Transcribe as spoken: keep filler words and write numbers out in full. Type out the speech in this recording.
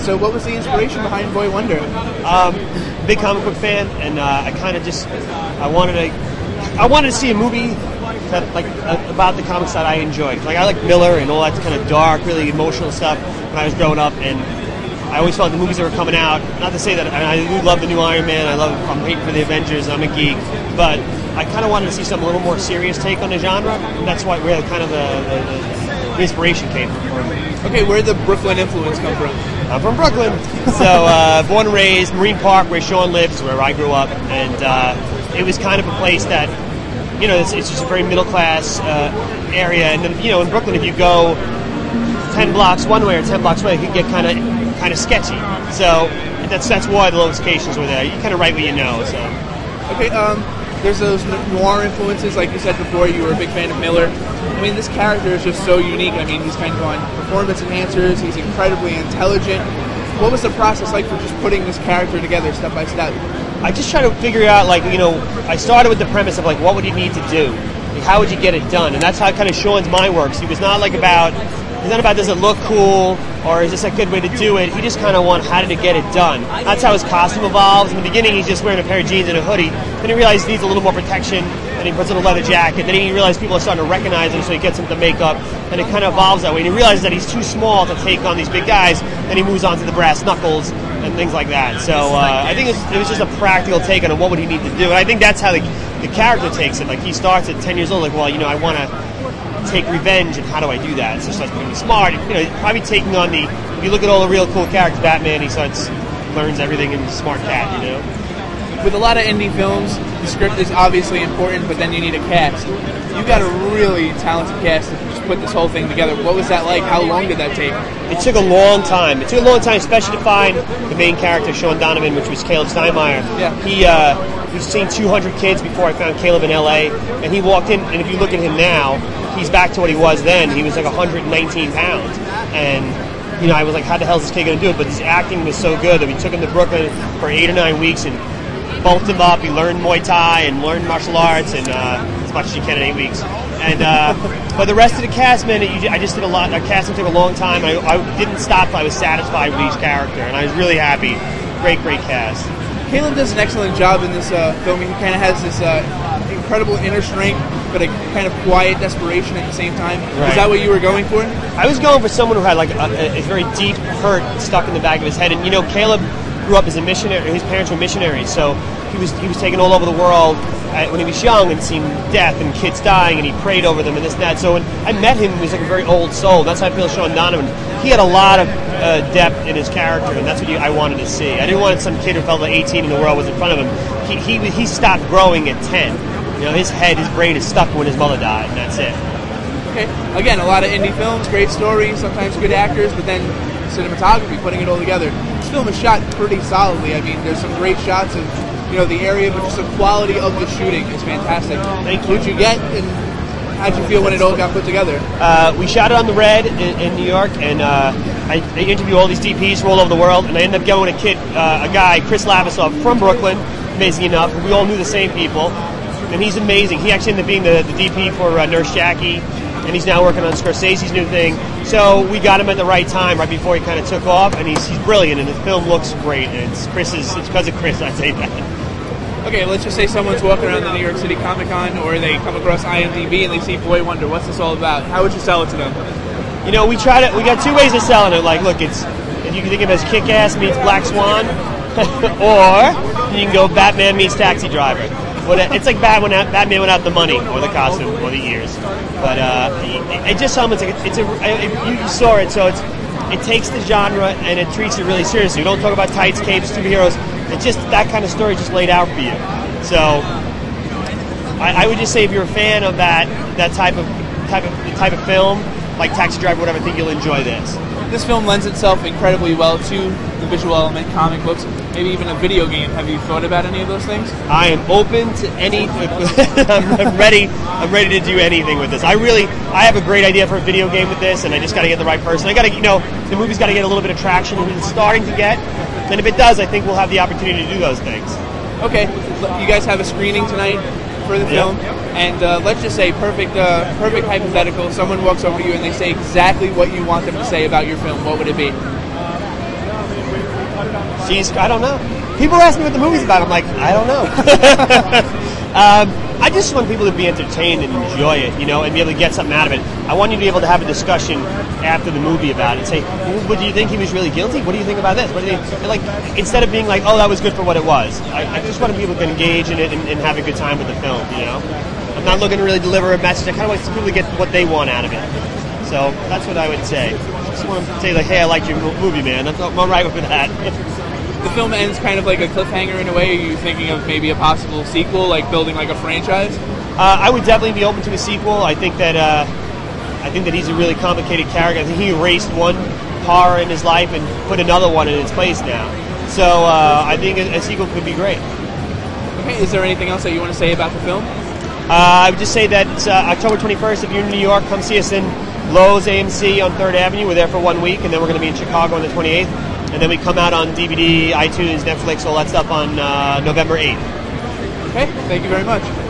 So what was the inspiration behind Boy Wonder? Um, big comic book fan, and uh, I kind of just I wanted to I wanted to see a movie that like uh, about the comics that I enjoyed. Like I like Miller and all that kind of dark, really emotional stuff when I was growing up, and I always felt the movies that were coming out. Not to say that I, I do love the new Iron Man. I love I'm hating for the Avengers. I'm a geek, but I kind of wanted to see some a little more serious take on the genre. And that's why where kind of the, the, the inspiration came from. Okay, where did the Brooklyn influence come from? I'm from Brooklyn, so uh, born and raised, Marine Park, where Sean lives, where I grew up, and uh, it was kind of a place that, you know, it's, it's just a very middle class uh, area, and then, you know, in Brooklyn, if you go ten blocks one way or ten blocks away, it can get kind of kind of sketchy. So that's that's why the locations were there. You kind of write what you know. So okay, um, there's those noir influences, like you said before. You were a big fan of Miller. I mean, this character is just so unique. I mean, he's kind of on performance enhancers. He's incredibly intelligent. What was the process like for just putting this character together step by step? I just try to figure out, like, you know, I started with the premise of, like, what would you need to do? Like, how would you get it done? And that's how kind of Sean's mind works. He was not, like, about, he's not about, does it look cool, or is this a good way to do it? He just kind of wanted how to get it done. That's how his costume evolves. In the beginning, he's just wearing a pair of jeans and a hoodie. Then he realized he needs a little more protection, and he puts on a leather jacket. Then he realized people are starting to recognize him, so he gets him the makeup, and it kind of evolves that way. And he realizes that he's too small to take on these big guys, then he moves on to the brass knuckles and things like that. So uh, I think it's, it was just a practical take on what would he need to do. And I think that's how the, the character takes it. Like, he starts at ten years old, like, well, you know, I want to take revenge, and how do I do that? So he starts being smart. You know, probably taking on the, if you look at all the real cool characters, Batman, he starts, learns everything, and he's a smart cat, you know? With a lot of indie films, the script is obviously important, but then you need a cast. You got a really talented cast to just put this whole thing together. What was that like? How long did that take? It took a long time. It took a long time, especially to find the main character, Sean Donovan, which was Caleb Steinmeier. Yeah. He uh, was seeing two hundred kids before I found Caleb in L A, and he walked in, and if you look at him now, he's back to what he was then. He was like one hundred nineteen pounds, and you know, I was like, how the hell is this kid going to do it? But his acting was so good that we took him to Brooklyn for eight or nine weeks and bulked him up. He learned Muay Thai and learned martial arts, and uh, as much as you can in eight weeks. And uh, but the rest of the cast, man, it, I just did a lot. Our casting took a long time. I, I didn't stop till I was satisfied with each character, and I was really happy. Great, great cast. Caleb does an excellent job in this uh, film. He kind of has this uh, incredible inner strength, but a kind of quiet desperation at the same time. Right. Is that what you were going for? I was going for someone who had like a, a very deep hurt stuck in the back of his head. And you know, Caleb grew up as a missionary. His parents were missionaries, so he was he was taken all over the world when he was young and seen death and kids dying, and he prayed over them and this and that. So when I met him, he was like a very old soul. That's how I feel Sean Donovan. He had a lot of uh, depth in his character, and that's what you, I wanted to see. I didn't want some kid who felt like eighteen and the world was in front of him. He he he stopped growing at ten. You know, his head, his brain is stuck when his mother died, and that's it. Okay. Again, a lot of indie films, great stories, sometimes good actors, but then cinematography, putting it all together. This film is shot pretty solidly. I mean, there's some great shots of, you know, the area, but just the quality of the shooting is fantastic. Thank you. What'd you get, and how'd you feel when it all got put together? Uh, we shot it on the Red in, in New York, and uh, I, I interview all these D Ps from all over the world, and I ended up going with a kid, uh, a guy, Chris Lavisov, from Brooklyn, amazing enough. We all knew the same people, and he's amazing. He actually ended up being the, the D P for uh, Nurse Jackie, and he's now working on Scorsese's new thing. So we got him at the right time, right before he kind of took off, and he's, he's brilliant, and the film looks great. And it's Chris's, it's because of Chris, I'd say that. Okay, let's just say someone's walking around the New York City Comic Con, or they come across I M D B and they see Boy Wonder. What's this all about? How would you sell it to them? You know, we try to. We got two ways of selling it. Like, look, it's if you can think of it as Kick-Ass meets Black Swan, or you can go Batman meets Taxi Driver. It's like Batman went out, Batman went out the money or the costume or the ears, but uh, it, it just sounds like it's a. It, you saw it, so it's it takes the genre and it treats it really seriously. We don't talk about tights, capes, superheroes. It's just that kind of story just laid out for you. So I, I would just say if you're a fan of that that type of type of type of film, like Taxi Driver, whatever, I think you'll enjoy this. This film lends itself incredibly well to the visual element, comic books, maybe even a video game. Have you thought about any of those things? I am open to any. I'm ready. I'm ready to do anything with this. I really, I have a great idea for a video game with this, and I just got to get the right person. I got to, you know, the movie's got to get a little bit of traction, and it's starting to get. And if it does, I think we'll have the opportunity to do those things. Okay, you guys have a screening tonight for the film, yep. and uh, let's just say perfect, uh, perfect hypothetical. Someone walks over to you and they say exactly what you want them to say about your film. What would it be? Geez, I don't know. People ask me what the movie's about. I'm like, I don't know. um, I just want people to be entertained and enjoy it, you know, and be able to get something out of it. I want you to be able to have a discussion after the movie about it and say, well, what do you think he was really guilty? What do you think about this? What do you think? Like, instead of being like, oh, that was good for what it was. I, I just want people to engage in it and, and have a good time with the film, you know. I'm not looking to really deliver a message. I kind of want people to get what they want out of it. So that's what I would say. I just want to say, like, hey, I liked your movie, man. I'm, I'm all right with that. The film ends kind of like a cliffhanger in a way. Are you thinking of maybe a possible sequel, like building like a franchise? Uh, I would definitely be open to a sequel. I think that uh, I think that he's a really complicated character. I think he erased one horror in his life and put another one in its place now. So uh, I think a, a sequel could be great. Okay. Is there anything else that you want to say about the film? Uh, I would just say that it's uh, October twenty-first. If you're in New York, come see us in Lowe's A M C on Third Avenue. We're there for one week, and then we're going to be in Chicago on the twenty-eighth. And then we come out on D V D, iTunes, Netflix, all that stuff on uh, November eighth. Okay, thank you very much.